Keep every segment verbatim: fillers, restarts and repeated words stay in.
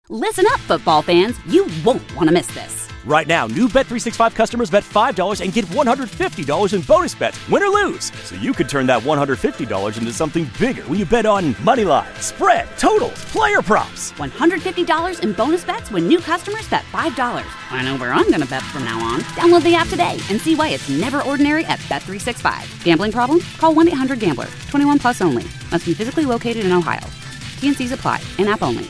Listen up, football fans. You won't want to miss this. Right now, new Bet three sixty-five customers bet five dollars and get one hundred fifty dollars in bonus bets, win or lose. So you could turn that one hundred fifty dollars into something bigger when you bet on money line, spread, totals, player props. one hundred fifty dollars in bonus bets when new customers bet five dollars. I know where I'm going to bet from now on. Download the app today and see why it's never ordinary at Bet three sixty-five. Gambling problem? Call one eight hundred gambler. twenty-one plus only. Must be physically located in Ohio. T N Cs apply. In-app only.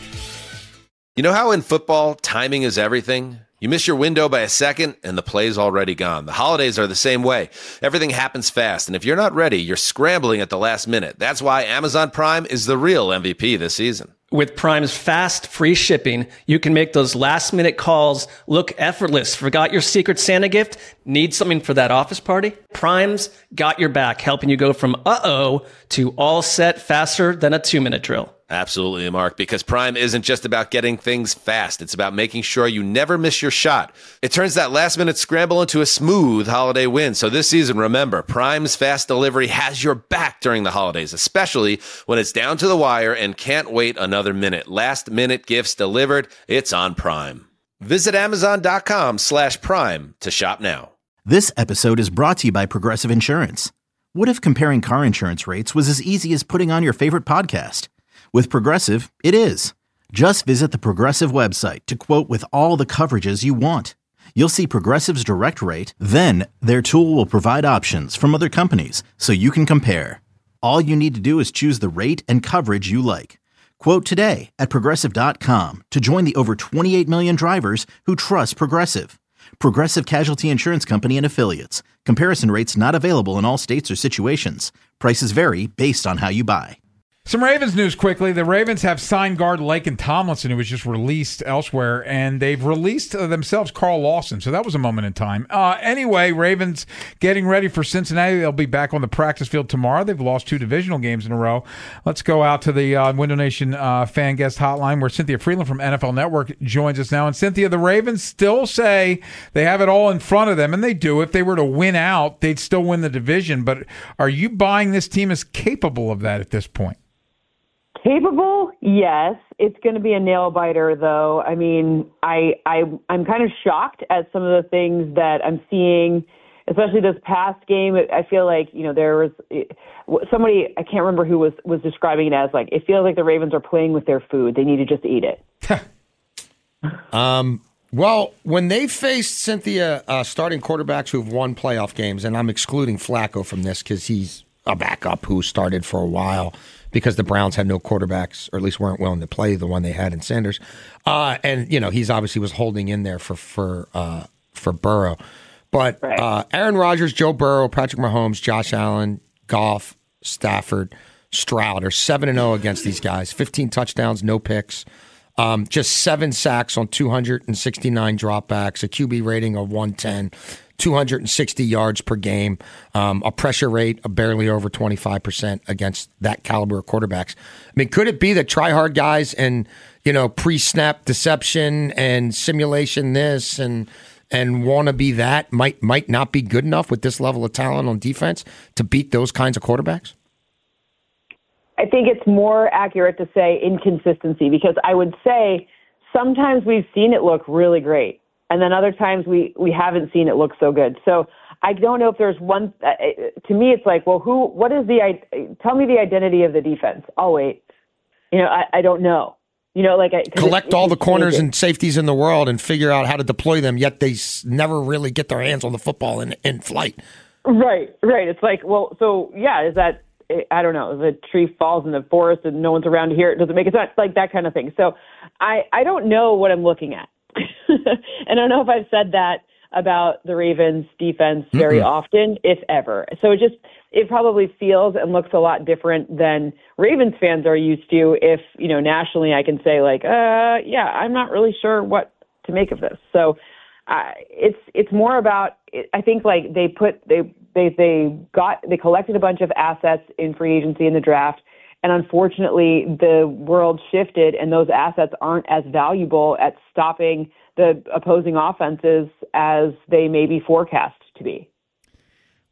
You know how in football, timing is everything? You miss your window by a second, and the play's already gone. The holidays are the same way. Everything happens fast, and if you're not ready, you're scrambling at the last minute. That's why Amazon Prime is the real M V P this season. With Prime's fast, free shipping, you can make those last-minute calls look effortless. Forgot your Secret Santa gift? Need something for that office party? Prime's got your back, helping you go from uh-oh to all set faster than a two-minute drill. Absolutely, Mark, because Prime isn't just about getting things fast. It's about making sure you never miss your shot. It turns that last-minute scramble into a smooth holiday win. So this season, remember, Prime's fast delivery has your back during the holidays, especially when it's down to the wire and can't wait another minute. Last-minute gifts delivered, it's on Prime. Visit Amazon.com slash Prime to shop now. This episode is brought to you by Progressive Insurance. What if comparing car insurance rates was as easy as putting on your favorite podcast? With Progressive, it is. Just visit the Progressive website to quote with all the coverages you want. You'll see Progressive's direct rate, then their tool will provide options from other companies so you can compare. All you need to do is choose the rate and coverage you like. Quote today at Progressive dot com to join the over twenty-eight million drivers who trust Progressive. Progressive Casualty Insurance Company and Affiliates. Comparison rates not available in all states or situations. Prices vary based on how you buy. Some Ravens news quickly. The Ravens have signed guard Laken Tomlinson, who was just released elsewhere, and they've released uh, themselves Carl Lawson, so that was a moment in time. Uh, anyway, Ravens getting ready for Cincinnati. They'll be back on the practice field tomorrow. They've lost two divisional games in a row. Let's go out to the uh, Window Nation uh, fan guest hotline where Cynthia Freeland from N F L Network joins us now. And Cynthia, the Ravens still say they have it all in front of them, and they do. If they were to win out, they'd still win the division. But are you buying this team as capable of that at this point? Capable, yes. It's going to be a nail biter, though. I mean, I, I, I'm kind of shocked at some of the things that I'm seeing, especially this past game. I feel like, you know, there was somebody, I can't remember who was, was describing it as, like, it feels like the Ravens are playing with their food. They need to just eat it. um. Well, when they faced Cynthia uh, starting quarterbacks who've won playoff games, and I'm excluding Flacco from this because he's a backup who started for a while, because the Browns had no quarterbacks, or at least weren't willing to play the one they had in Sanders. Uh, and, you know, he's obviously was holding in there for for uh, for Burrow. But uh, Aaron Rodgers, Joe Burrow, Patrick Mahomes, Josh Allen, Goff, Stafford, Stroud are seven and oh against these guys. fifteen touchdowns, no picks. Um, just seven sacks on two hundred sixty-nine dropbacks, a Q B rating of one ten. two hundred sixty yards per game, um, a pressure rate of barely over twenty-five percent against that caliber of quarterbacks. I mean, could it be that try-hard guys and, you know, pre-snap deception and simulation this and and want to be that might might not be good enough with this level of talent on defense to beat those kinds of quarterbacks? I think it's more accurate to say inconsistency, because I would say sometimes we've seen it look really great, and then other times we, we haven't seen it look so good. So I don't know if there's one. Uh, to me, it's like, well, who? What is the? Tell me the identity of the defense. I'll wait. You know, I, I don't know. You know, like I, collect it, all the corners and safeties in the world and figure out how to deploy them. Yet they s- never really get their hands on the football in in flight. Right, right. It's like, well, so yeah, is that? I don't know, if a tree falls in the forest and no one's around to hear it, does it make a sense? Like that kind of thing. So I, I don't know what I'm looking at. And I don't know if I've said that about the Ravens defense very mm-hmm. often, if ever. So it just, it probably feels and looks a lot different than Ravens fans are used to. If, you know, nationally I can say like, uh, yeah, I'm not really sure what to make of this. So uh, it's, it's more about, I think like they put, they, They they got they collected a bunch of assets in free agency in the draft, and unfortunately the world shifted, and those assets aren't as valuable at stopping the opposing offenses as they may be forecast to be.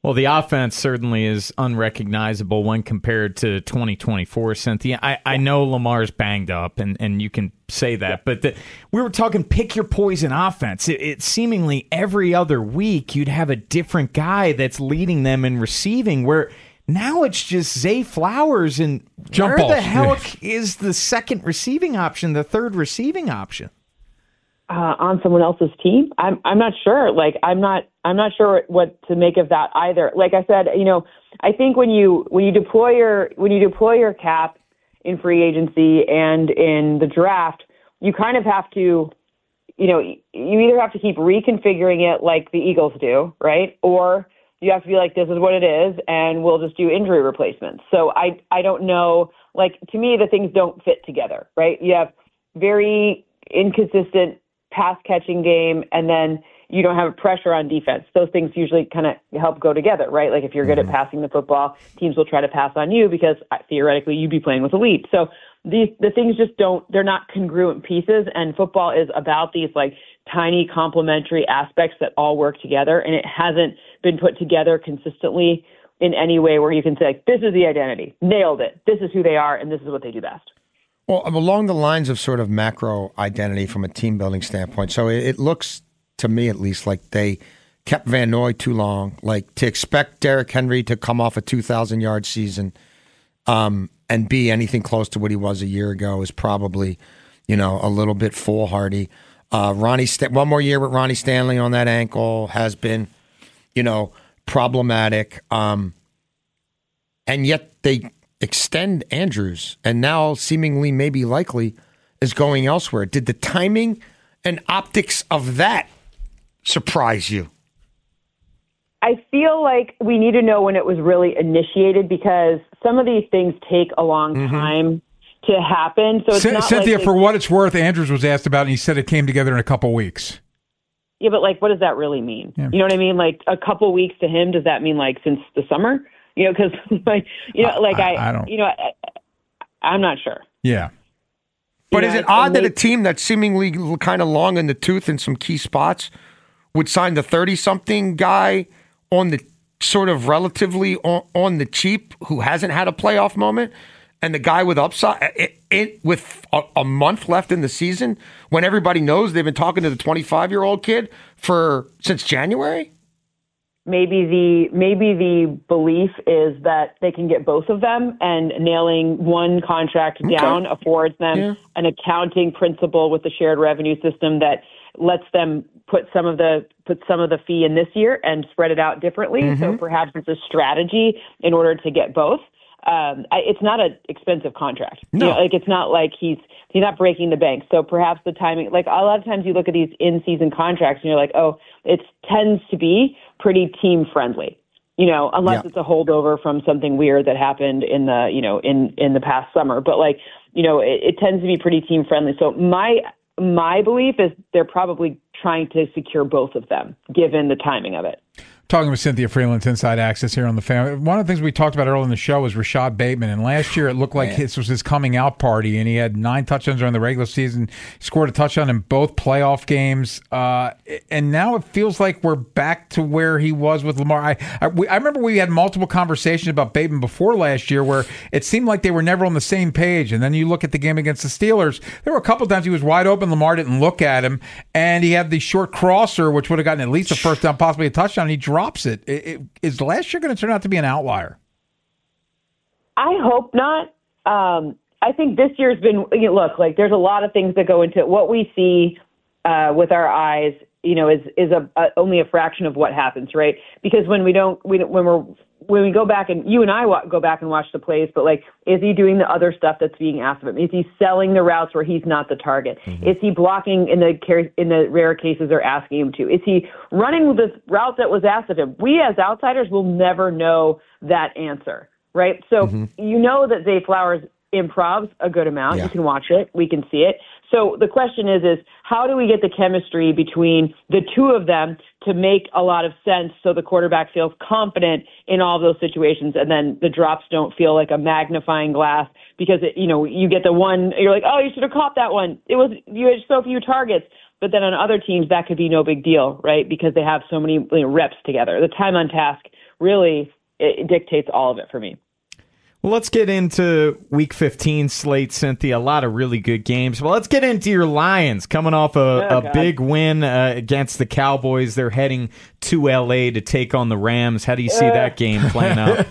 Well, the offense certainly is unrecognizable when compared to twenty twenty-four, Cynthia. I, I know Lamar's banged up, and, and you can say that, but the, we were talking pick your poison offense. It, it seemingly every other week you'd have a different guy that's leading them in receiving, where now it's just Zay Flowers, and Jump where balls. the hell Yeah. is the second receiving option, the third receiving option? Uh, on someone else's team, I'm I'm not sure. Like I'm not I'm not sure what to make of that either. Like I said, you know, I think when you when you deploy your when you deploy your cap in free agency and in the draft, you kind of have to, you know, you either have to keep reconfiguring it like the Eagles do, right, or you have to be like, this is what it is, and we'll just do injury replacements. So I I don't know. Like to me, the things don't fit together, right? You have very inconsistent pass catching game, and then you don't have pressure on defense. Those things usually kind of help go together, right? Like if you're good mm-hmm. at passing the football, teams will try to pass on you because uh, theoretically you'd be playing with elite. So these the things just don't, they're not congruent pieces, and football is about these like tiny complementary aspects that all work together, and it hasn't been put together consistently in any way where you can say, like, this is the identity, nailed it, this is who they are, and this is what they do best. Well, along the lines of sort of macro identity from a team building standpoint, so it, it looks to me at least like they kept Van Noy too long. Like to expect Derrick Henry to come off a two thousand yard season um, and be anything close to what he was a year ago is probably, you know, a little bit foolhardy. Uh, Ronnie, St- one more year with Ronnie Stanley on that ankle has been, you know, problematic. Um, and yet they extend Andrews, and now seemingly maybe likely is going elsewhere. Did the timing and optics of that surprise you? I feel like we need to know when it was really initiated, because some of these things take a long mm-hmm. time to happen. So it's C- not Cynthia, like for what it's worth, Andrews was asked about, and he said it came together in a couple weeks. Yeah, but like, what does that really mean? Yeah. You know what I mean? Like a couple weeks to him, does that mean like since the summer? You know, because like you know, like I, I, I don't. You know, I, I'm not sure. Yeah. But you is know, it odd they, that a team that's seemingly kind of long in the tooth in some key spots would sign the thirty-something guy on the sort of relatively on, on the cheap who hasn't had a playoff moment, and the guy with upside it, it, with a, a month left in the season when everybody knows they've been talking to the twenty-five-year-old kid for since January? Maybe the maybe the belief is that they can get both of them, and nailing one contract Okay. down affords them Yeah. an accounting principle with the shared revenue system that lets them put some of the put some of the fee in this year and spread it out differently. Mm-hmm. So perhaps it's a strategy in order to get both. Um, I, it's not an expensive contract. No. You know, like it's not like he's he's not breaking the bank. So perhaps the timing, like a lot of times you look at these in-season contracts and you're like, oh, it tends to be pretty team friendly. You know, unless yeah. it's a holdover from something weird that happened in the you know in in the past summer. But like you know, it, it tends to be pretty team friendly. So my my belief is they're probably trying to secure both of them, given the timing of it. Talking with Cynthia Freeland's Inside Access here on the Family. One of the things we talked about earlier in the show was Rashad Bateman, and last year it looked like this was his coming out party, and he had nine touchdowns during the regular season, scored a touchdown in both playoff games, uh, and now it feels like we're back to where he was with Lamar. I I, we, I remember we had multiple conversations about Bateman before last year where it seemed like they were never on the same page, and then you look at the game against the Steelers, there were a couple times he was wide open, Lamar didn't look at him, and he had the short crosser, which would have gotten at least a first down, possibly a touchdown, and he dropped It. It, it. Is last year going to turn out to be an outlier? I hope not. Um, I think this year's been, you know, look, like there's a lot of things that go into it. What we see uh, with our eyes, you know, is is a, a only a fraction of what happens, right? Because when we don't, we don't, when we're when we go back and you and I wa- go back and watch the plays, but like, is he doing the other stuff that's being asked of him? Is he selling the routes where he's not the target? Mm-hmm. Is he blocking in the in the rare cases they're asking him to? Is he running the route that was asked of him? We as outsiders will never know that answer, right? So mm-hmm. you know that Zay Flowers improvs a good amount. Yeah. You can watch it. We can see it. So the question is, is how do we get the chemistry between the two of them to make a lot of sense so the quarterback feels confident in all of those situations, and then the drops don't feel like a magnifying glass because, it, you know, you get the one, you're like, oh, you should have caught that one. It was, you had so few targets. But then on other teams, that could be no big deal, right? Because they have so many you know, reps together. The time on task really it dictates all of it for me. Well, let's get into Week fifteen slate, Cynthia. A lot of really good games. Well, let's get into your Lions coming off a, oh, a big win uh, against the Cowboys. They're heading to L A to take on the Rams. How do you see uh. that game playing out?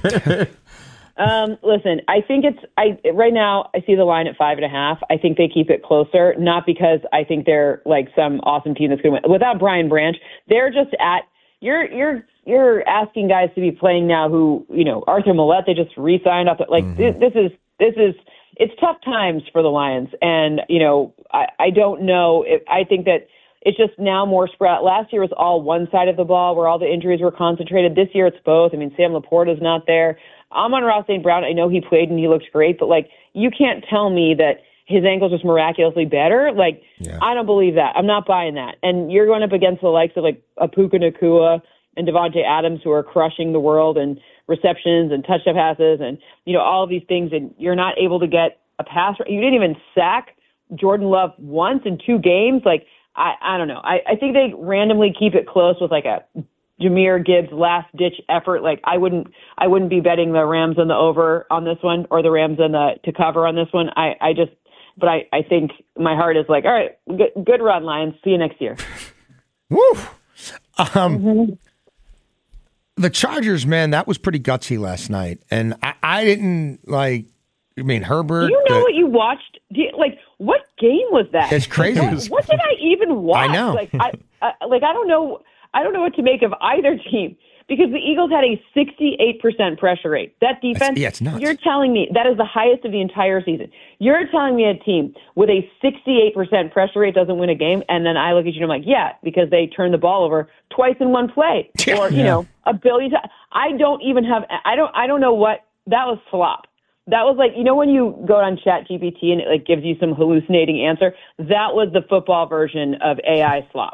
um, listen, I think it's I right now. I see the line at five and a half. I think they keep it closer, not because I think they're like some awesome team that's going to win. Without Brian Branch, they're just at you're you're. You're asking guys to be playing now who, you know, Arthur Millette, they just re-signed off. Like, mm-hmm. this, this is, this is, it's tough times for the Lions. And, you know, I, I don't know. If, I think that it's just now more spread. Last year was all one side of the ball where all the injuries were concentrated. This year it's both. I mean, Sam Laporta's not there. Amon-Ra Saint Brown, I know he played and he looked great, but, like, you can't tell me that his ankle's just miraculously better. Like, yeah. I don't believe that. I'm not buying that. And you're going up against the likes of, like, Puka Nacua and Devontae Adams, who are crushing the world and receptions and touchdown passes and, you know, all of these things, and you're not able to get a pass. You didn't even sack Jordan Love once in two games. Like, I, I don't know. I, I think they randomly keep it close with like a Jahmyr Gibbs last-ditch effort. Like, I wouldn't I wouldn't be betting the Rams on the over on this one or the Rams on the to cover on this one. I, I just – but I, I think my heart is like, all right, good, good run, Lions. See you next year. Woo! Um mm-hmm. The Chargers, man, that was pretty gutsy last night. And I, I didn't, like, I mean, Herbert. Do you know uh, what you watched? Do you, like, what game was that? It's crazy. What, what did I even watch? I know. Like, I, I, like, I don't know. I don't know what to make of either team because the Eagles had a sixty-eight percent pressure rate. That defense, yeah, it's nuts. You're telling me that is the highest of the entire season. You're telling me a team with a sixty-eight percent pressure rate doesn't win a game, and then I look at you and I'm like, yeah, because they turned the ball over twice in one play, or you yeah. know, a billion times. I don't even have. I don't. I don't know what that was. Flop. That was like, you know, when you go on Chat G P T and it like gives you some hallucinating answer. That was the football version of A I slop.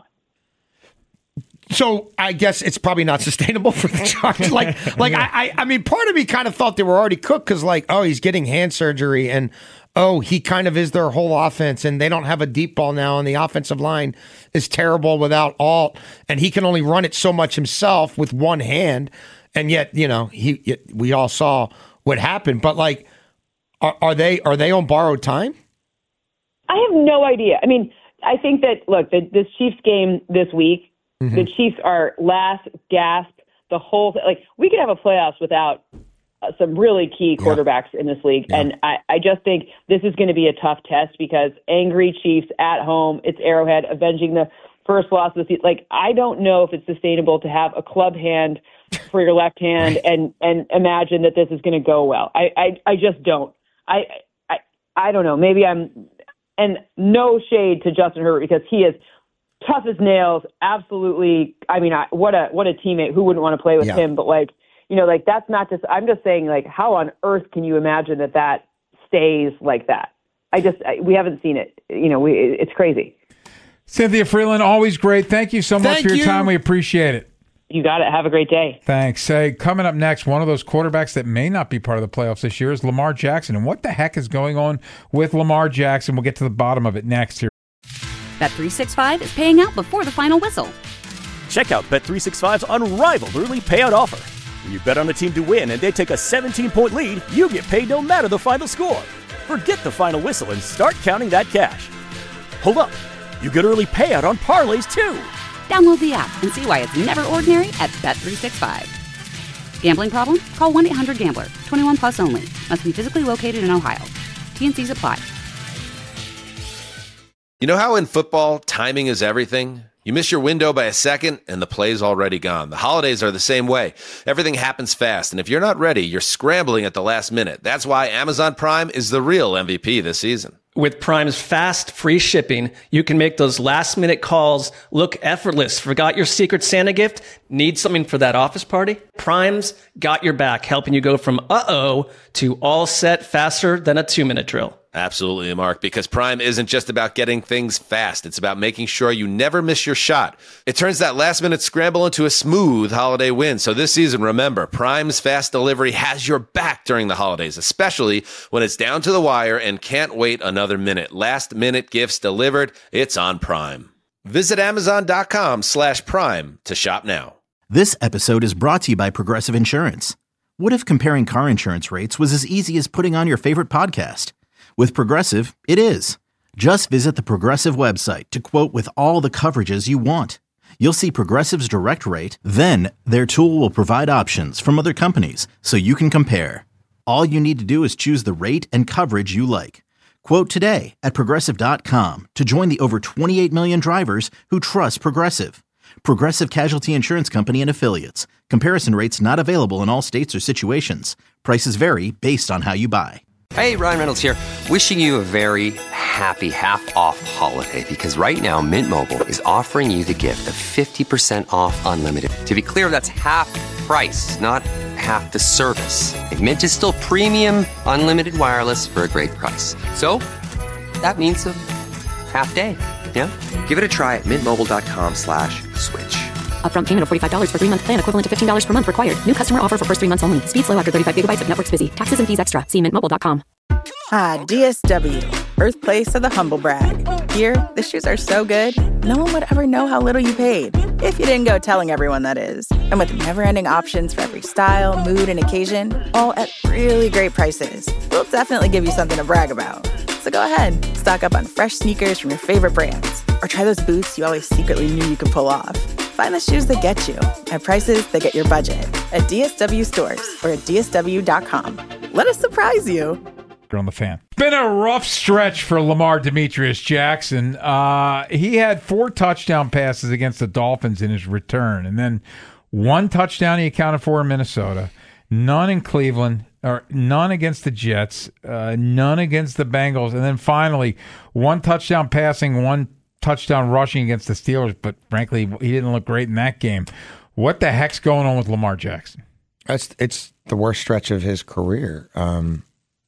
So I guess it's probably not sustainable for the Chargers. Like, like yeah. I, I mean, part of me kind of thought they were already cooked because, like, oh, he's getting hand surgery, and oh, he kind of is their whole offense, and they don't have a deep ball now, and the offensive line is terrible without Alt, and he can only run it so much himself with one hand, and yet, you know, he we all saw what happened. But like, are, are they are they on borrowed time? I have no idea. I mean, I think that look, the, this Chiefs game this week. Mm-hmm. The Chiefs are last gasp. The whole th- like we could have a playoffs without uh, some really key quarterbacks yeah. in this league, yeah. and I, I just think this is going to be a tough test because angry Chiefs at home. It's Arrowhead, avenging the first loss of the season. Like I don't know if it's sustainable to have a club hand for your left hand right. and and imagine that this is going to go well. I, I I just don't. I I I don't know. Maybe I'm and no shade to Justin Herbert because he is. Tough as nails, absolutely. I mean, I, what a what a teammate. Who wouldn't want to play with yeah. him? But like, you know, like that's not just. I'm just saying, like, how on earth can you imagine that that stays like that? I just I, we haven't seen it. You know, we it's crazy. Cynthia Frelund, always great. Thank you so much Thank for your you. time. We appreciate it. You got it. Have a great day. Thanks. Hey, coming up next, one of those quarterbacks that may not be part of the playoffs this year is Lamar Jackson. And what the heck is going on with Lamar Jackson? We'll get to the bottom of it next here. Bet three sixty-five is paying out before the final whistle. Check out Bet three sixty-five's unrivaled early payout offer. When you bet on a team to win and they take a seventeen-point lead, you get paid no matter the final score. Forget the final whistle and start counting that cash. Hold up. You get early payout on parlays, too. Download the app and see why it's never ordinary at Bet three sixty-five. Gambling problem? Call one eight hundred gambler. twenty-one plus only. Must be physically located in Ohio. T and C's apply. You know how in football, timing is everything? You miss your window by a second, and the play's already gone. The holidays are the same way. Everything happens fast, and if you're not ready, you're scrambling at the last minute. That's why Amazon Prime is the real M V P this season. With Prime's fast, free shipping, you can make those last-minute calls look effortless. Forgot your Secret Santa gift? Need something for that office party? Prime's got your back, helping you go from uh-oh to all set faster than a two-minute drill. Absolutely, Mark, because Prime isn't just about getting things fast. It's about making sure you never miss your shot. It turns that last-minute scramble into a smooth holiday win. So this season, remember, Prime's fast delivery has your back during the holidays, especially when it's down to the wire and can't wait another minute. Last-minute gifts delivered. It's on Prime. Visit Amazon.com slash Prime to shop now. This episode is brought to you by Progressive Insurance. What if comparing car insurance rates was as easy as putting on your favorite podcast? With Progressive, it is. Just visit the Progressive website to quote with all the coverages you want. You'll see Progressive's direct rate, then their tool will provide options from other companies so you can compare. All you need to do is choose the rate and coverage you like. Quote today at Progressive dot com to join the over twenty-eight million drivers who trust Progressive. Progressive Casualty Insurance Company and Affiliates. Comparison rates not available in all states or situations. Prices vary based on how you buy. Hey, Ryan Reynolds here. Wishing you a very happy half-off holiday because right now Mint Mobile is offering you the gift of fifty percent off unlimited. To be clear, that's half price, not half the service. And Mint is still premium unlimited wireless for a great price. So that means a half day. Yeah? Give it a try at mintmobile.com slash switch. Upfront payment of forty-five dollars for three-month plan equivalent to fifteen dollars per month required. New customer offer for first three months only. Speed slow after thirty-five gigabytes if network's busy. Taxes and fees extra. See mint mobile dot com. Ah, D S W, birthplace of the humble brag. Here, the shoes are so good, no one would ever know how little you paid. If you didn't go telling everyone, that is. And with never-ending options for every style, mood, and occasion, all at really great prices, we'll definitely give you something to brag about. So go ahead, stock up on fresh sneakers from your favorite brands, or try those boots you always secretly knew you could pull off. Find the shoes that get you at prices that get your budget at D S W stores or at D S W dot com. Let us surprise you. On the Fan. It's been a rough stretch for Lamar Demetrius Jackson. Uh, he had four touchdown passes against the Dolphins in his return, and then one touchdown he accounted for in Minnesota, none in Cleveland, or none against the Jets, uh, none against the Bengals, and then finally one touchdown passing, one touchdown rushing against the Steelers, but frankly, he didn't look great in that game. What the heck's going on with Lamar Jackson? It's, it's the worst stretch of his career. Um,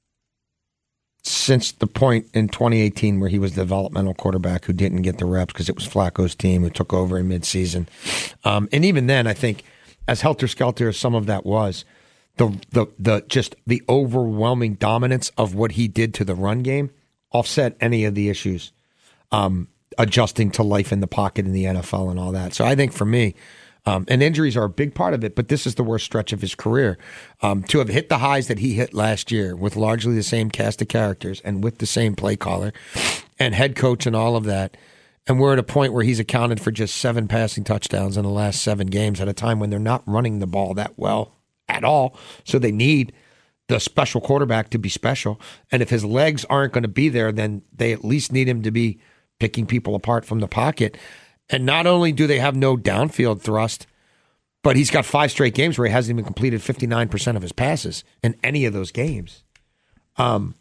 since the point in twenty eighteen where he was the developmental quarterback who didn't get the reps because it was Flacco's team who took over in midseason. Um, and even then, I think, as helter-skelter as some of that was, the, the the just the overwhelming dominance of what he did to the run game offset any of the issues. Um, adjusting to life in the pocket in the N F L and all that. So I think for me, um, and injuries are a big part of it, but this is the worst stretch of his career. Um, to have hit the highs that he hit last year with largely the same cast of characters and with the same play caller and head coach and all of that, and we're at a point where he's accounted for just seven passing touchdowns in the last seven games at a time when they're not running the ball that well at all. So they need the special quarterback to be special. And if his legs aren't going to be there, then they at least need him to be picking people apart from the pocket. And not only do they have no downfield thrust, but he's got five straight games where he hasn't even completed fifty-nine percent of his passes in any of those games. Um,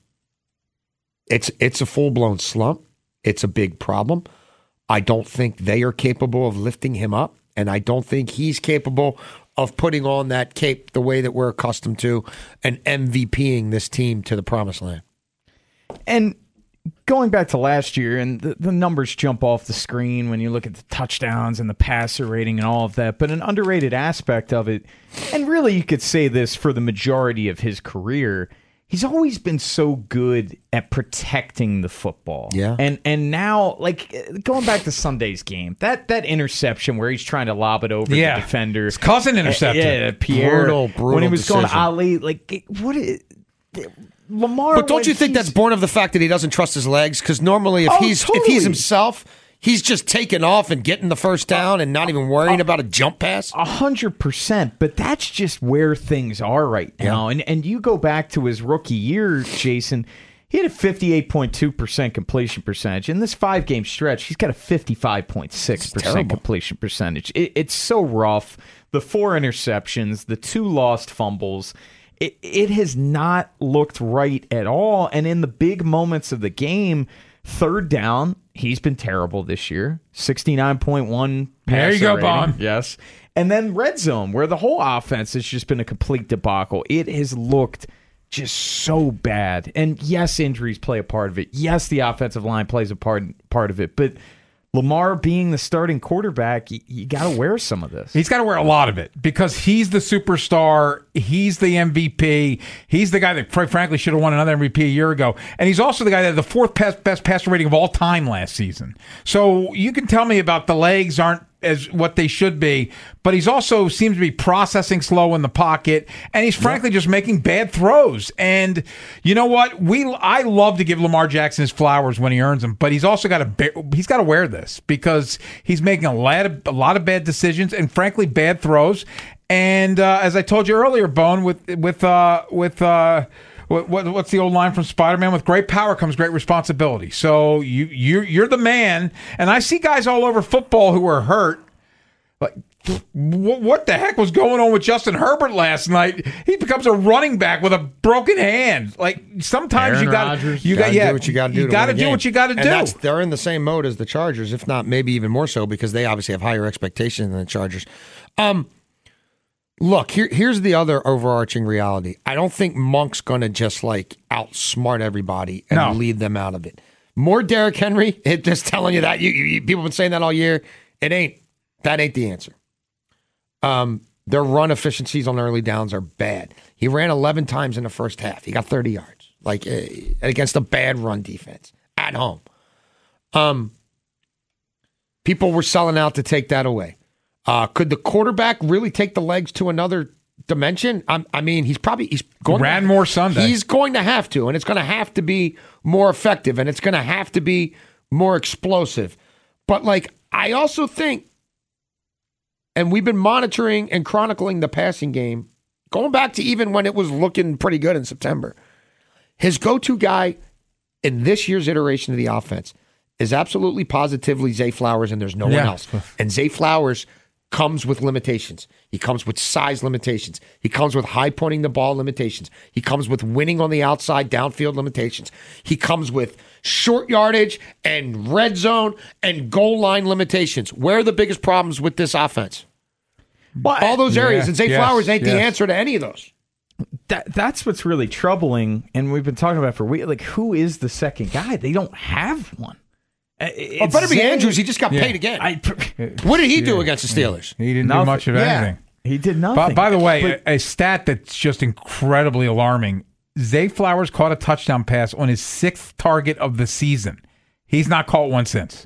it's it's a full-blown slump. It's a big problem. I don't think they are capable of lifting him up, and I don't think he's capable of putting on that cape the way that we're accustomed to and MVPing this team to the promised land. And going back to last year, and the, the numbers jump off the screen when you look at the touchdowns and the passer rating and all of that, but an underrated aspect of it, and really you could say this for the majority of his career, he's always been so good at protecting the football. Yeah. And and now, like, going back to Sunday's game, that that interception where he's trying to lob it over yeah. the defender. His cousin intercepted. Yeah, Pierre. Brutal, brutal when he was decision. going to Ali, like, what is... Lamar, but don't you think that's born of the fact that he doesn't trust his legs? Because normally, if oh, he's totally. if he's himself, he's just taking off and getting the first down and not even worrying uh, about a jump pass. A hundred percent. But that's just where things are right now. Yeah. And and you go back to his rookie year, Jason. He had a fifty-eight point two percent completion percentage. In this five-game stretch, he's got a fifty-five point six percent completion percentage. It, it's so rough. The four interceptions, the two lost fumbles. It, it has not looked right at all. And in the big moments of the game, third down, he's been terrible this year. sixty-nine point one There you go, Bon. Yes. And then red zone, where the whole offense has just been a complete debacle. It has looked just so bad. And yes, injuries play a part of it. Yes, the offensive line plays a part, part of it. But Lamar being the starting quarterback, you, you got to wear some of this. He's got to wear a lot of it because he's the superstar. He's the M V P. He's the guy that, quite frankly, should have won another M V P a year ago. And he's also the guy that had the fourth best, best passer rating of all time last season. So you can tell me about the legs aren't as what they should be, but he's also seems to be processing slow in the pocket, and he's frankly just making bad throws. And you know what? We I love to give Lamar Jackson his flowers when he earns them, but he's also got to he's got to wear this because he's making a lot of a lot of bad decisions and frankly bad throws. And uh, as I told you earlier, Bone, with with uh, with. Uh, What, what, what's the old line from Spider-Man? With great power comes great responsibility. So you you're, you're the man, and I see guys all over football who are hurt. Like, what, what the heck was going on with Justin Herbert last night? He becomes a running back with a broken hand. Like sometimes Aaron you got you got got yeah, do what you got to do. You got to do game. what you got to do. That's, they're in the same mode as the Chargers, if not maybe even more so, because they obviously have higher expectations than the Chargers. Um. Look, here, here's the other overarching reality. I don't think Monk's going to just like outsmart everybody and No. lead them out of it. More Derrick Henry, it just telling you that. You, you, people have been saying that all year. It ain't. That ain't the answer. Um, their run efficiencies on early downs are bad. He ran eleven times in the first half. He got thirty yards, like uh, against a bad run defense at home. Um, people were selling out to take that away. Uh, could the quarterback really take the legs to another dimension? I'm, I mean, he's probably he's going ran to, more Sunday. He's going to have to, and it's going to have to be more effective, and it's going to have to be more explosive. But like, I also think, and we've been monitoring and chronicling the passing game, going back to even when it was looking pretty good in September. His go-to guy in this year's iteration of the offense is absolutely positively Zay Flowers, and there's no Yeah. one else. And Zay Flowers comes with limitations. He comes with size limitations. He comes with high pointing the ball limitations. He comes with winning on the outside downfield limitations. He comes with short yardage and red zone and goal line limitations. Where are the biggest problems with this offense? Well, All those areas, Yeah, and Zay yes, Flowers ain't the yes. answer to any of those. That that's what's really troubling, and we've been talking about it for weeks. Like, who is the second guy? They don't have one. Well, it better be Zay- Andrews. He just got Yeah. paid again. I, what did he do Yeah. against the Steelers? He didn't Nothing. do much of Yeah. anything. he did nothing. By, by the way, But- a, a stat that's just incredibly alarming. Zay Flowers caught a touchdown pass on his sixth target of the season. He's not caught one since.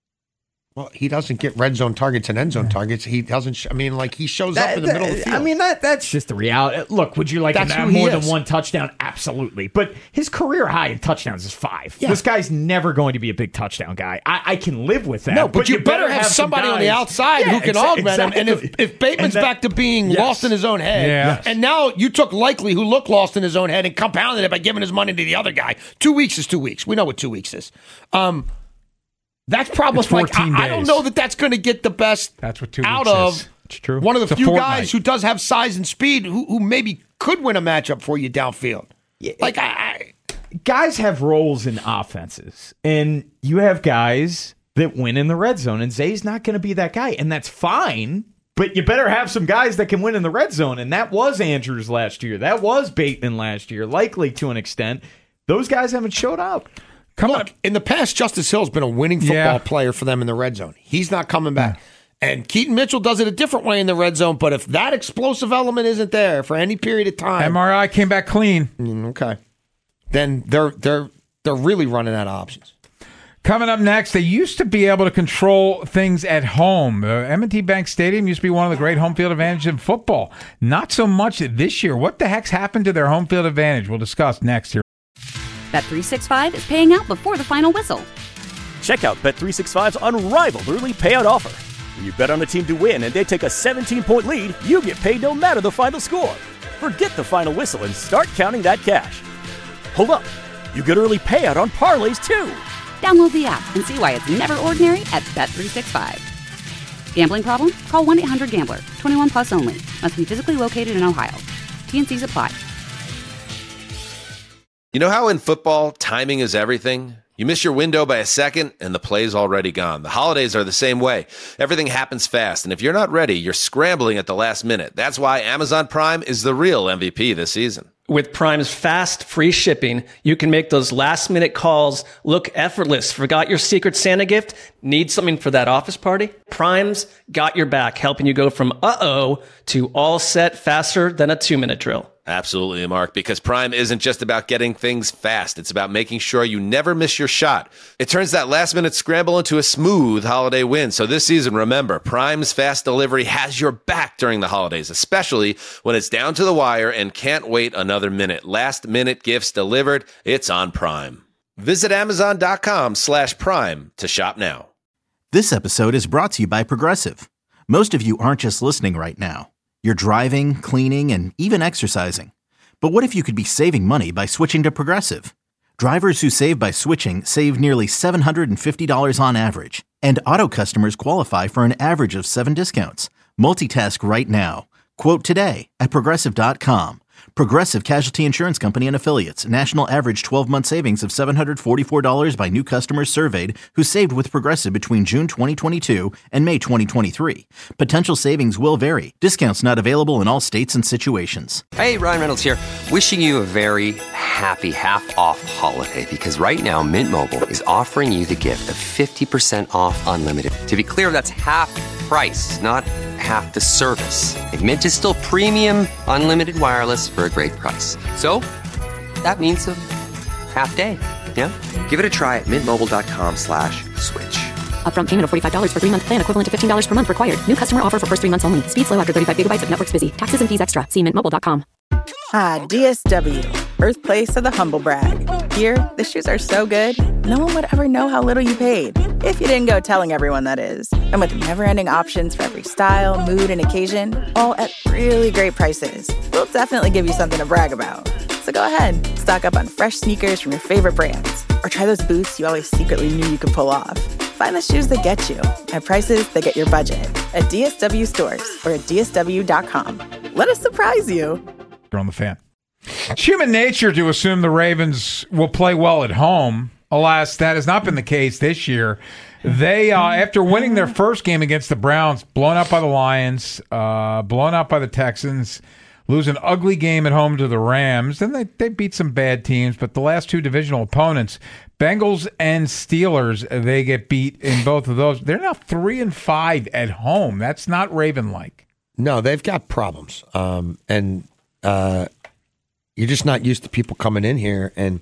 Well, he doesn't get red zone targets and end zone targets. He doesn't. Sh- I mean, like he shows up That- in the middle of the that- field. I mean, that that's just the reality. Look, would you like him That's to have who he more is. than one touchdown? Absolutely. But his career high in touchdowns is five. Yeah. This guy's never going to be a big touchdown guy. I, I can live with that. No, but, you, better have, some somebody on the guys- outside Yeah, who can exa- augment him. And if, exactly. if Bateman's And that- back to being Yes. lost in his own head, Yeah. and now you took Likely, who looked lost in his own head, and compounded it by giving his money to the other guy. Two weeks is two weeks. We know what two weeks is. Um, that's probably It's like I, fourteen I don't days. know that that's going to get the best That's what two out weeks of is. It's true. one of It's the a few fortnight. guys who does have size and speed, who, who maybe could win a matchup for you downfield. Like I. I guys have roles in offenses, and you have guys that win in the red zone, and Zay's not going to be that guy, and that's fine. But you better have some guys that can win in the red zone, and that was Andrews last year. That was Bateman last year, likely to an extent. Those guys haven't showed up. Come Look, on. in the past, Justice Hill's been a winning football Yeah. player for them in the red zone. He's not coming back. And Keaton Mitchell does it a different way in the red zone, but if that explosive element isn't there for any period of time, M R I came back clean. Mm, okay, then they're they're they're really running out of options. Coming up next, they used to be able to control things at home. The M and T Bank Stadium used to be one of the great home field advantages in football. Not so much this year. What the heck's happened to their home field advantage? We'll discuss next here. Bet three sixty-five is paying out before the final whistle. Check out Bet three sixty-five's unrivaled early payout offer. When you bet on a team to win and they take a seventeen-point lead, you get paid no matter the final score. Forget the final whistle and start counting that cash. Hold up. You get early payout on parlays, too. Download the app and see why it's never ordinary at Bet three sixty-five. Gambling problem? Call one eight hundred gambler. twenty-one plus only. Must be physically located in Ohio. T and Cs apply. You know how in football, timing is everything? You miss your window by a second, and the play's already gone. The holidays are the same way. Everything happens fast, and if you're not ready, you're scrambling at the last minute. That's why Amazon Prime is the real M V P this season. With Prime's fast, free shipping, you can make those last-minute calls look effortless. Forgot your Secret Santa gift? Need something for that office party? Prime's got your back, helping you go from uh-oh to all set faster than a two-minute drill. Absolutely, Mark, because Prime isn't just about getting things fast. It's about making sure you never miss your shot. It turns that last-minute scramble into a smooth holiday win. So this season, remember, Prime's fast delivery has your back during the holidays, especially when it's down to the wire and can't wait another minute. Last-minute gifts delivered. It's on Prime. Visit Amazon.com slash Prime to shop now. This episode is brought to you by Progressive. Most of you aren't just listening right now. You're driving, cleaning, and even exercising. But what if you could be saving money by switching to Progressive? Drivers who save by switching save nearly seven hundred fifty dollars on average. And auto customers qualify for an average of seven discounts. Multitask right now. Quote today at Progressive dot com. Progressive Casualty Insurance Company and Affiliates. National average twelve-month savings of seven hundred forty-four dollars by new customers surveyed who saved with Progressive between June twenty twenty-two and May twenty twenty-three. Potential savings will vary. Discounts not available in all states and situations. Hey, Ryan Reynolds here. Wishing you a very happy half-off holiday because right now Mint Mobile is offering you the gift of fifty percent off unlimited. To be clear, that's half price, not half the service. Like Mint is still premium unlimited wireless for a great price. So that means a half day. Yeah? Give it a try at mintmobile.com slash switch. Upfront payment of forty-five dollars for three-month plan equivalent to fifteen dollars per month required. New customer offer for first three months only. Speed slow after thirty-five gigabytes if network's busy. Taxes and fees extra. See mint mobile dot com. Ah, D S W, birthplace of the humble brag. Here, the shoes are so good, no one would ever know how little you paid. If you didn't go telling everyone, that is. And with never-ending options for every style, mood, and occasion, all at really great prices, we'll definitely give you something to brag about. So go ahead, stock up on fresh sneakers from your favorite brands, or try those boots you always secretly knew you could pull off. Find the shoes that get you at prices that get your budget at D S W stores or at D S W dot com. Let us surprise you. On the Fan. It's human nature to assume the Ravens will play well at home. Alas, that has not been the case this year. They, uh, after winning their first game against the Browns, blown out by the Lions, uh, blown out by the Texans, lose an ugly game at home to the Rams, and they, they beat some bad teams, but the last two divisional opponents, Bengals and Steelers, they get beat in both of those. They're now three and five at home. That's not Raven-like. No, they've got problems. Um, and uh, you're just not used to people coming in here and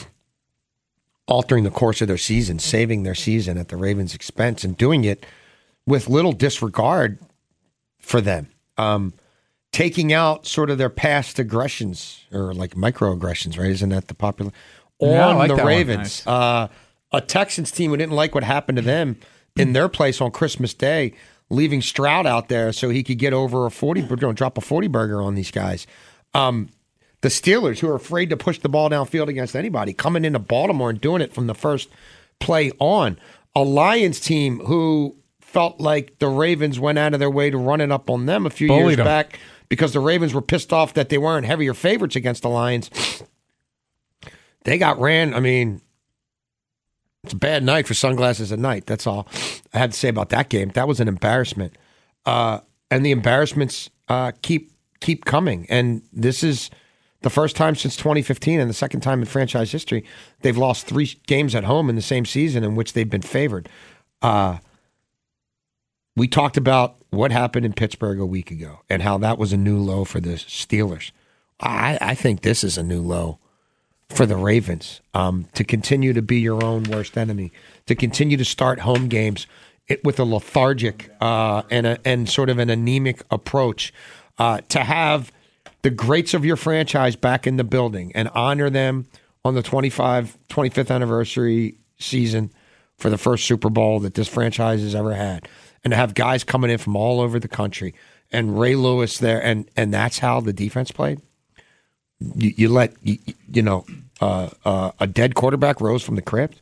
altering the course of their season, saving their season at the Ravens' expense, and doing it with little disregard for them. Um, taking out sort of their past aggressions, or like microaggressions, right? Isn't that the popular? On yeah, I like the that Ravens. Nice. Uh, a Texans team who didn't like what happened to them in their place on Christmas Day, leaving Stroud out there so he could get over a forty, drop a forty burger on these guys. Um, the Steelers, who are afraid to push the ball downfield against anybody, coming into Baltimore and doing it from the first play on. A Lions team who felt like the Ravens went out of their way to run it up on them a few Bullied years them. back because the Ravens were pissed off that they weren't heavier favorites against the Lions. They got ran. I mean, it's a bad night for sunglasses at night. That's all I had to say about that game. That was an embarrassment. Uh, and the embarrassments uh, keep keep coming. And this is the first time since twenty fifteen and the second time in franchise history they've lost three games at home in the same season in which they've been favored. Uh, we talked about what happened in Pittsburgh a week ago and how that was a new low for the Steelers. I, I think this is a new low for the Ravens, um, to continue to be your own worst enemy, to continue to start home games it, with a lethargic uh, and a, and sort of an anemic approach, uh, to have the greats of your franchise back in the building and honor them on the twenty-fifth anniversary season for the first Super Bowl that this franchise has ever had, and to have guys coming in from all over the country and Ray Lewis there, and and that's how the defense played. You, you let you, you know uh, uh, a dead quarterback rose from the crypt.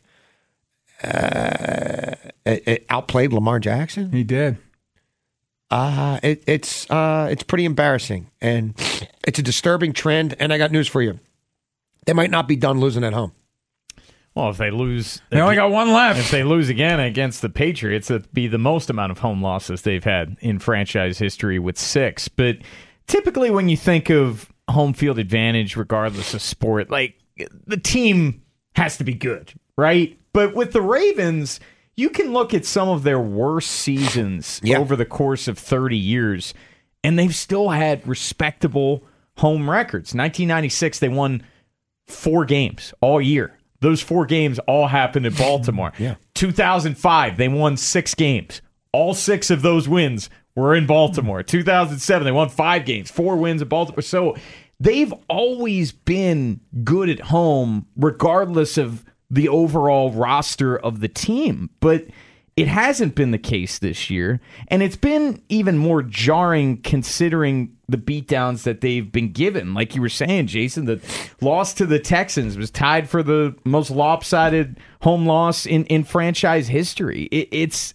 Uh, it, it outplayed Lamar Jackson. He did. Uh, it, it's uh, it's pretty embarrassing, and it's a disturbing trend. And I got news for you: they might not be done losing at home. Well, if they lose, they only got one left. If they lose again against the Patriots, it'd be the most amount of home losses they've had in franchise history with six. But typically, when you think of home field advantage, regardless of sport, like the team has to be good, right? But with the Ravens, you can look at some of their worst seasons yeah. over the course of thirty years, and they've still had respectable home records. nineteen ninety-six, they won four games all year. Those four games all happened in Baltimore. Yeah. two thousand five, they won six games. All six of those wins were in Baltimore. two thousand seven, they won five games, four wins in Baltimore. So they've always been good at home, regardless of the overall roster of the team. But it hasn't been the case this year, and it's been even more jarring considering the beatdowns that they've been given. Like you were saying, Jason, the loss to the Texans was tied for the most lopsided home loss in, in franchise history. It, it's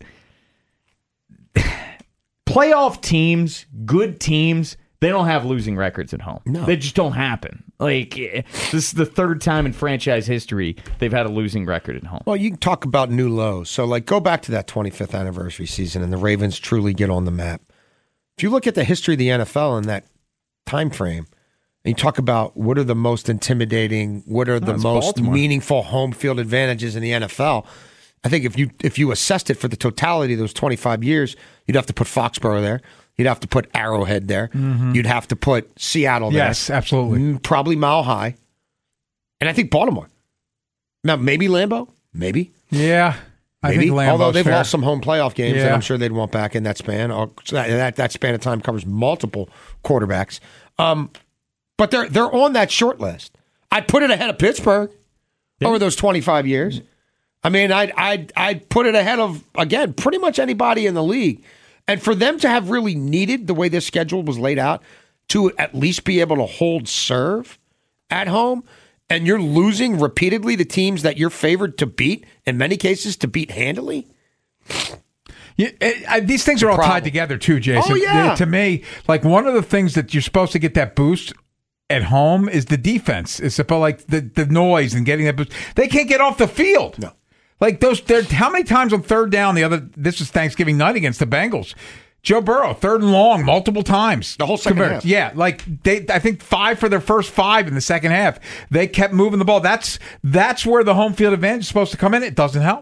playoff teams, good teams, they don't have losing records at home. No. They just don't happen. Like, this is the third time in franchise history they've had a losing record at home. Well, you can talk about new lows. So, like, go back to that twenty-fifth anniversary season, and the Ravens truly get on the map. If you look at the history of the N F L in that time frame, and you talk about what are the most intimidating, what are the That's most Baltimore. meaningful home field advantages in the N F L, I think if you if you assessed it for the totality of those twenty-five years, you'd have to put Foxborough there. You'd have to put Arrowhead there. Mhm. You'd have to put Seattle there. Yes, absolutely. Mm, Probably Mile High. And I think Baltimore. Now, maybe Lambeau. Maybe. Yeah. I Maybe. think Lambeau's Although they've fair. lost some home playoff games that Yeah. I'm sure they'd want back in that span. Or that, that, that span of time covers multiple quarterbacks. Um, but they're they're on that short list. I'd put it ahead of Pittsburgh over those twenty-five years. I mean, I'd, I'd, I'd put it ahead of, again, pretty much anybody in the league. And for them to have really needed, the way this schedule was laid out, to at least be able to hold serve at home, and you're losing repeatedly to teams that you're favored to beat, in many cases to beat handily. Yeah, it, I, these things are all problem. tied together too, Jason. Oh, yeah. To me, like one of the things that you're supposed to get that boost at home is the defense. It's about like the, the noise and getting that boost. They can't get off the field. No. Like those, they're- how many times on third down the other, this was Thanksgiving night against the Bengals. Joe Burrow, third and long, multiple times. The whole second Convert- half. Yeah, like they, I think five for their first five in the second half. They kept moving the ball. That's that's where the home field advantage is supposed to come in. It doesn't help.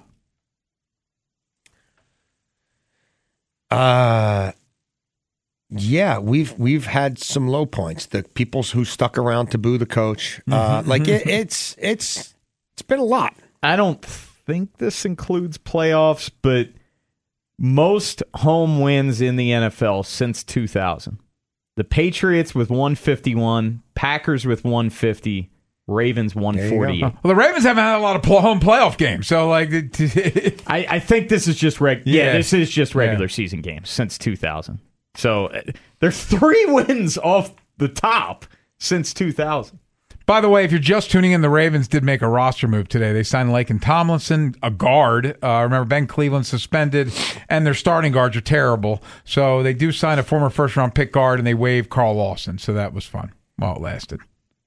Uh, yeah, we've we've had some low points. The people who stuck around to boo the coach, uh, Mm-hmm. like it, it's it's it's been a lot. I don't think this includes playoffs, but most home wins in the N F L since two thousand. The Patriots with one fifty-one, Packers with one fifty, Ravens one forty-eight. Well, the Ravens haven't had a lot of pl- home playoff games, so like, it- I, I think this is just reg- yeah, Yeah. this is just regular Yeah. season games since two thousand. So uh, there's three wins off the top since two thousand. by the way, if you're just tuning in, the Ravens did make a roster move today. They signed Laken Tomlinson, a guard. Uh, remember, Ben Cleveland suspended, and their starting guards are terrible. So they do sign a former first-round pick guard, and they waived Carl Lawson. So that was fun while it lasted.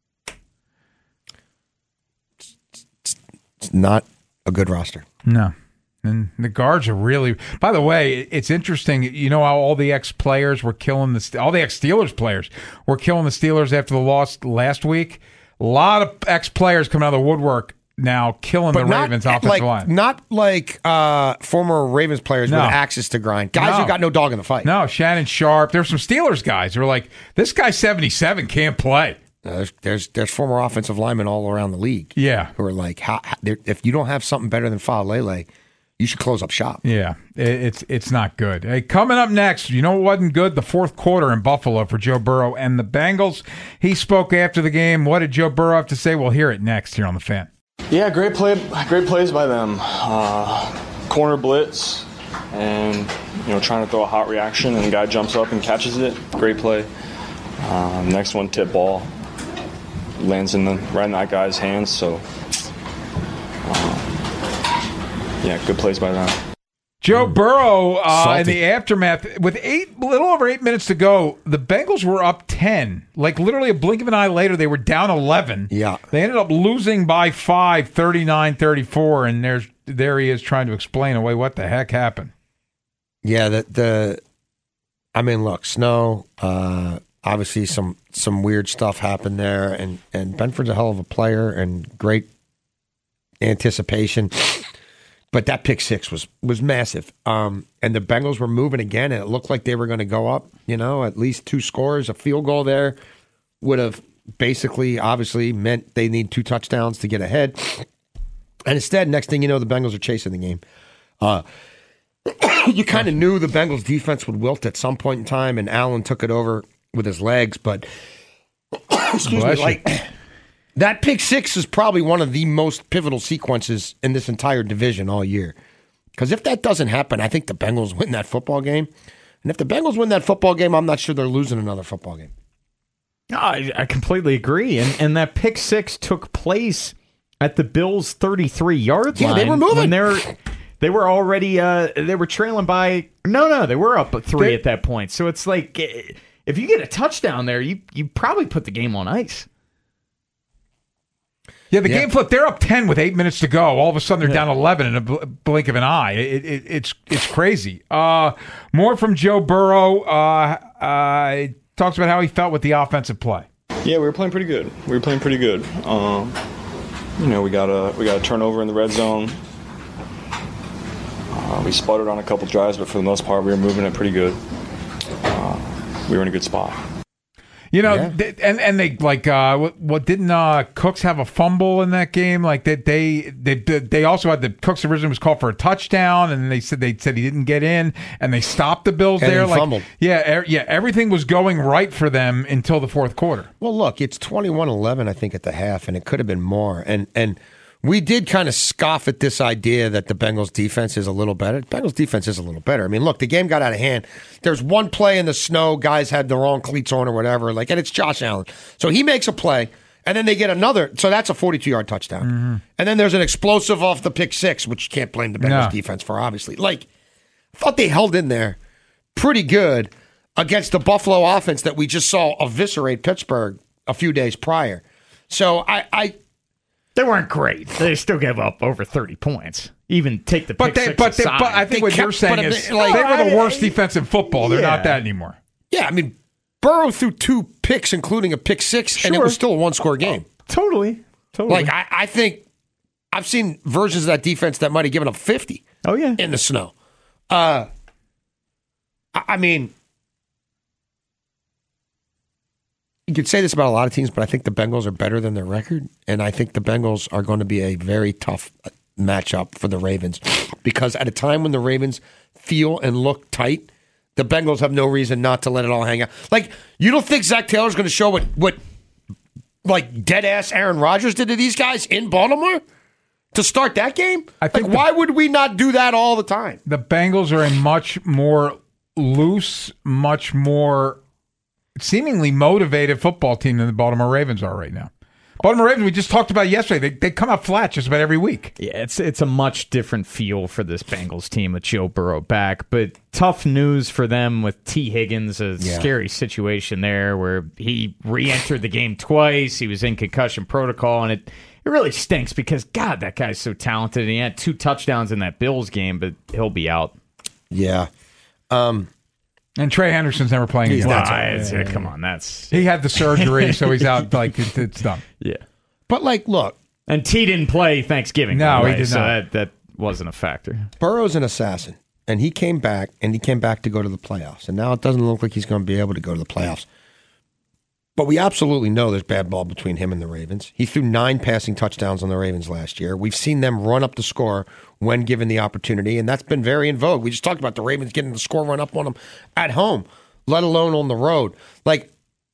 It's not a good roster. No. And the guards are really. By the way, it's interesting. You know how all the ex-players were killing the all the ex-Steelers players were killing the Steelers after the loss last week. A lot of ex-players coming out of the woodwork now, killing the not Ravens offensive like, line. Not like uh, former Ravens players No. with axes to grind. Guys No. who got no dog in the fight. No, Shannon Sharp. There's some Steelers guys who are like, this guy seventy-seven can't play. Uh, there's, there's there's former offensive linemen all around the league. Yeah. Who are like, how, how, they're- if you don't have something better than Faalele, you should close up shop. Yeah, it, it's it's not good. Hey, coming up next, you know what wasn't good? The fourth quarter in Buffalo for Joe Burrow and the Bengals. He spoke after the game. What did Joe Burrow have to say? We'll hear it next here on The Fan. Yeah, great play, great plays by them. Uh, corner blitz, and you know, trying to throw a hot reaction, and the guy jumps up and catches it. Great play. Um, next one, tip ball, lands in the right in that guy's hands. So, uh, yeah, good plays by them. Joe Burrow, uh, Salty. in the aftermath, with eight, a little over eight minutes to go, the Bengals were up ten. Like literally a blink of an eye later, they were down eleven. Yeah. They ended up losing by five, thirty-nine thirty-four, and there's there he is trying to explain away what the heck happened. Yeah, the the I mean, look, snow. Uh, obviously, some some weird stuff happened there, and and Benford's a hell of a player and great anticipation. But that pick six was was massive, um, and the Bengals were moving again, and it looked like they were going to go up. You know, at least two scores, a field goal there would have basically, obviously, meant they need two touchdowns to get ahead. And instead, next thing you know, the Bengals are chasing the game. Uh, you kind of knew the Bengals defense would wilt at some point in time, and Allen took it over with his legs. But excuse me, like that pick six is probably one of the most pivotal sequences in this entire division all year. Because if that doesn't happen, I think the Bengals win that football game. And if the Bengals win that football game, I'm not sure they're losing another football game. I, I completely agree. And and that pick six took place at the Bills' thirty-three-yard line. Yeah, they were moving. When they were, they were already uh, they were trailing by. No, no, they were up at three they, at that point. So it's like if you get a touchdown there, you you probably put the game on ice. Yeah, the yeah. game flipped. They're up ten with eight minutes to go. All of a sudden, they're yeah. down eleven in a bl- blink of an eye. It, it, it's it's crazy. Uh, more from Joe Burrow. Uh, uh, he talks about how he felt with the offensive play. Yeah, we were playing pretty good. We were playing pretty good. Um, you know, we got a we got a turnover in the red zone. Uh, we sputtered on a couple drives, but for the most part, we were moving it pretty good. Uh, we were in a good spot. You know, yeah. they, and and they like uh, what, what didn't uh, Cooks have a fumble in that game? Like that they, they they they also had the Cooks originally was called for a touchdown, and they said they said he didn't get in, and they stopped the Bills and there. He like fumbled. yeah, er, yeah, everything was going right for them until the fourth quarter. Well, look, it's twenty-one eleven, I think, at the half, and it could have been more. And and we did kind of scoff at this idea that the Bengals defense is a little better. The Bengals defense is a little better. I mean, look, the game got out of hand. There's one play in the snow, guys had the wrong cleats on or whatever, like, and it's Josh Allen. So he makes a play, and then they get another. So that's a forty-two-yard touchdown. Mm-hmm. And then there's an explosive off the pick six, which you can't blame the Bengals no. defense for, obviously. Like, I thought they held in there pretty good against the Buffalo offense that we just saw eviscerate Pittsburgh a few days prior. So I, I They weren't great. They still gave up over thirty points. Even take the pick but they, six but, they, aside. but I think They what kept- you're saying but is they- like- they were the I- worst defense in football. They're Yeah. not that anymore. Yeah, I mean, Burrow threw two picks, including a pick six, and it Sure. was still a one-score game. Totally. Totally. Like, I, I think I've seen versions of that defense that might have given up fifty oh, yeah. in the snow. Uh, I, I mean, you could say this about a lot of teams, but I think the Bengals are better than their record, and I think the Bengals are going to be a very tough matchup for the Ravens because at a time when the Ravens feel and look tight, the Bengals have no reason not to let it all hang out. Like, you don't think Zach Taylor's going to show what, what like, dead-ass Aaron Rodgers did to these guys in Baltimore to start that game? I think like, the, why would we not do that all the time? The Bengals are a much more loose, much more seemingly motivated football team than the Baltimore Ravens are right now. Baltimore Ravens, we just talked about yesterday. They they come out flat just about every week. Yeah, it's it's a much different feel for this Bengals team with Joe Burrow back, but tough news for them with T. Higgins, a yeah. scary situation there where he re-entered the game twice. He was in concussion protocol, and it, it really stinks because, God, that guy's so talented. And he had two touchdowns in that Bills game, but he'll be out. Yeah. Um, and Trey Henderson's never playing again. Well, yeah, yeah, come on, that's he had the surgery, so he's out. Like it, it's done. Yeah, but like, look, and T didn't play Thanksgiving. No, way, he did so not. That, that wasn't a factor. Burrow's an assassin, and he came back, and he came back to go to the playoffs, and now it doesn't look like he's going to be able to go to the playoffs. But we absolutely know there's bad ball between him and the Ravens. He threw nine passing touchdowns on the Ravens last year. We've seen them run up the score when given the opportunity, and that's been very in vogue. We just talked about the Ravens getting the score run up on them at home, let alone on the road. Like,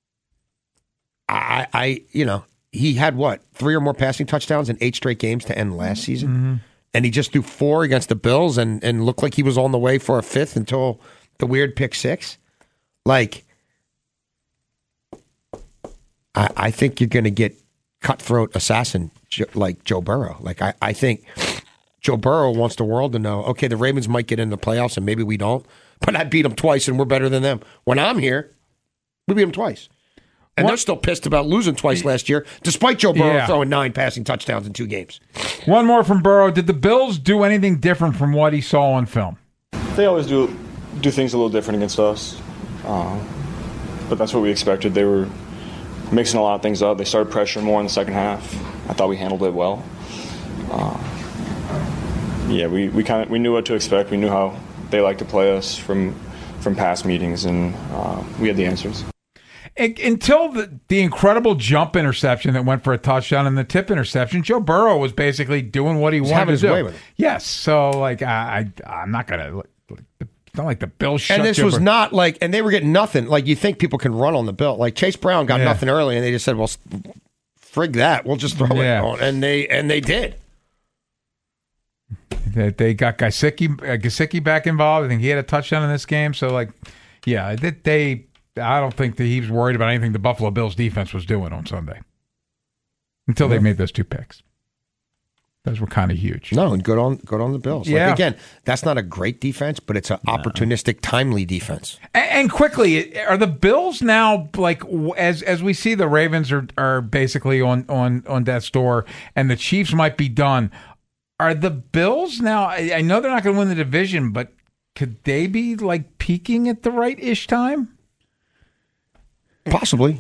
I, I, you know, he had what, three or more passing touchdowns in eight straight games to end last season? Mm-hmm. And he just threw four against the Bills and, and looked like he was on the way for a fifth until the weird pick six. Like, I, I think you're going to get cutthroat assassin like Joe Burrow. Like, I, I think Joe Burrow wants the world to know, okay, the Ravens might get in the playoffs and maybe we don't, but I beat them twice and we're better than them. When I'm here, we beat them twice. And what? They're still pissed about losing twice last year, despite Joe Burrow yeah. throwing nine passing touchdowns in two games. One more from Burrow. Did the Bills do anything different from what he saw on film? They always do do things a little different against us. Um, but that's what we expected. They were mixing a lot of things up. They started pressuring more in the second half. I thought we handled it well. Uh, yeah, we, we kind of we knew what to expect. We knew how they like to play us from from past meetings, and uh, we had the answers. I- until the, the incredible jump interception that went for a touchdown and the tip interception, Joe Burrow was basically doing what he He's wanted having to his do. way with it. Yes. So, like, I, I, I'm not going to. It's not like the Bills shut And this Joe was Bur- not like, and they were getting nothing. Like, you think people can run on the Bill. Like, Chase Brown got Yeah. nothing early, and they just said, well, frig that. We'll just throw Yeah. it on. And they, and they did. They, they got Gesicki, uh, Gesicki back involved. I think he had a touchdown in this game. So, like, yeah, they, they I don't think that he was worried about anything the Buffalo Bills defense was doing on Sunday until they made those two picks. Those were kind of huge. No, and good on good on the Bills. Yeah. Like, again, that's not a great defense, but it's an opportunistic, timely defense. And, and quickly, are the Bills now, like, w- as as we see the Ravens are are basically on on on death's door, and the Chiefs might be done. Are the Bills now? I, I know they're not going to win the division, but could they be like peaking at the right ish time? Possibly.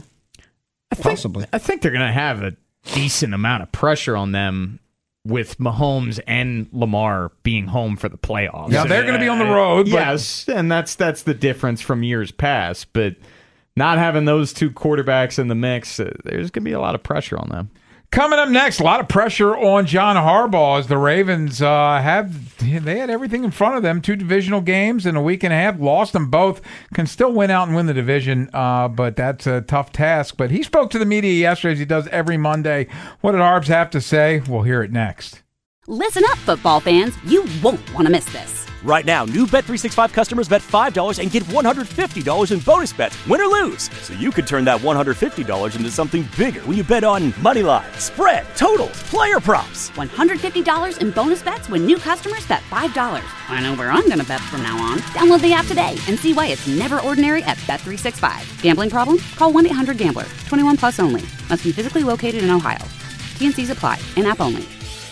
I think, Possibly. I think they're going to have a decent amount of pressure on them with Mahomes and Lamar being home for the playoffs. Now they're going to be on the road. But Yes, and that's that's the difference from years past. But not having those two quarterbacks in the mix, uh, there's going to be a lot of pressure on them. Coming up next, a lot of pressure on John Harbaugh as the Ravens uh, have they had everything in front of them. Two divisional games in a week and a half, lost them both. Can still win out and win the division, uh, but that's a tough task. But he spoke to the media yesterday, as he does every Monday. What did Harbs have to say? We'll hear it next. Listen up, football fans. You won't want to miss this. Right now, new Bet three sixty-five customers bet five dollars and get one hundred fifty dollars in bonus bets, win or lose. So you could turn that one hundred fifty dollars into something bigger when you bet on money line, spread, totals, player props. one hundred fifty dollars in bonus bets when new customers bet five dollars. I know where I'm going to bet from now on. Download the app today and see why it's never ordinary at Bet three sixty-five. Gambling problem? Call one eight hundred gambler. twenty-one plus only. Must be physically located in Ohio. T N Cs apply. In-app only.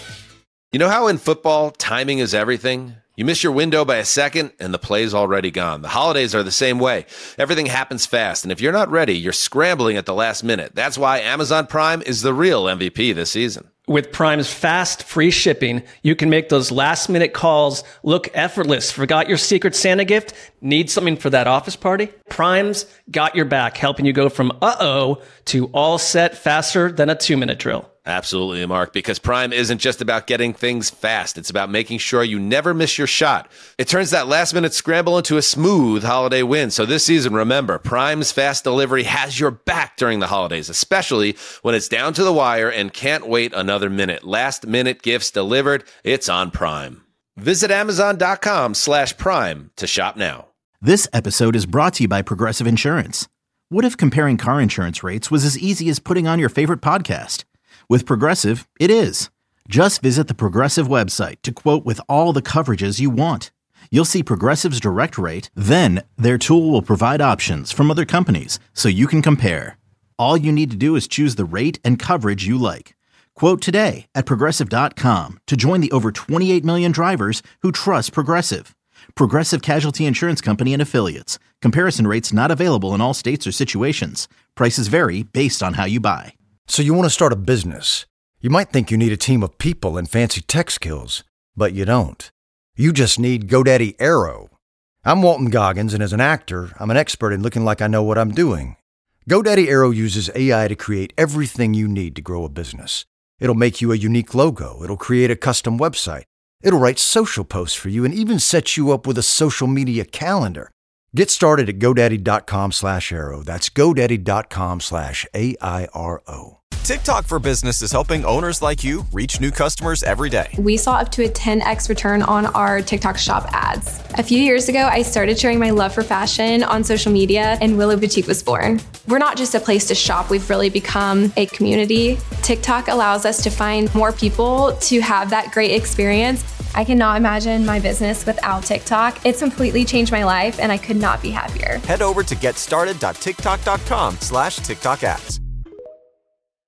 You know how in football, timing is everything? You miss your window by a second, and the play's already gone. The holidays are the same way. Everything happens fast, and if you're not ready, you're scrambling at the last minute. That's why Amazon Prime is the real M V P this season. With Prime's fast, free shipping, you can make those last-minute calls look effortless. Forgot your Secret Santa gift? Need something for that office party? Prime's got your back, helping you go from uh-oh to all set faster than a two-minute drill. Absolutely, Mark, because Prime isn't just about getting things fast. It's about making sure you never miss your shot. It turns that last-minute scramble into a smooth holiday win. So this season, remember, Prime's fast delivery has your back during the holidays, especially when it's down to the wire and can't wait another minute. Last-minute gifts delivered, it's on Prime. Visit Amazon.com slash Prime to shop now. This episode is brought to you by Progressive Insurance. What if comparing car insurance rates was as easy as putting on your favorite podcast? With Progressive, it is. Just visit the Progressive website to quote with all the coverages you want. You'll see Progressive's direct rate, then their tool will provide options from other companies so you can compare. All you need to do is choose the rate and coverage you like. Quote today at Progressive dot com to join the over twenty-eight million drivers who trust Progressive. Progressive Casualty Insurance Company and Affiliates. Comparison rates not available in all states or situations. Prices vary based on how you buy. So you want to start a business. You might think you need a team of people and fancy tech skills, but you don't. You just need GoDaddy Aero. I'm Walton Goggins, and as an actor, I'm an expert in looking like I know what I'm doing. GoDaddy Aero uses A I to create everything you need to grow a business. It'll make you a unique logo. It'll create a custom website. It'll write social posts for you and even set you up with a social media calendar. Get started at GoDaddy.com slash Aero. That's GoDaddy.com slash A I R O. TikTok for Business is helping owners like you reach new customers every day. We saw up to a ten x return on our TikTok shop ads. A few years ago, I started sharing my love for fashion on social media, and Willow Boutique was born. We're not just a place to shop, we've really become a community. TikTok allows us to find more people to have that great experience. I cannot imagine my business without TikTok. It's completely changed my life, and I could not be happier. Head over to getstarted.tiktok.com slash TikTok ads.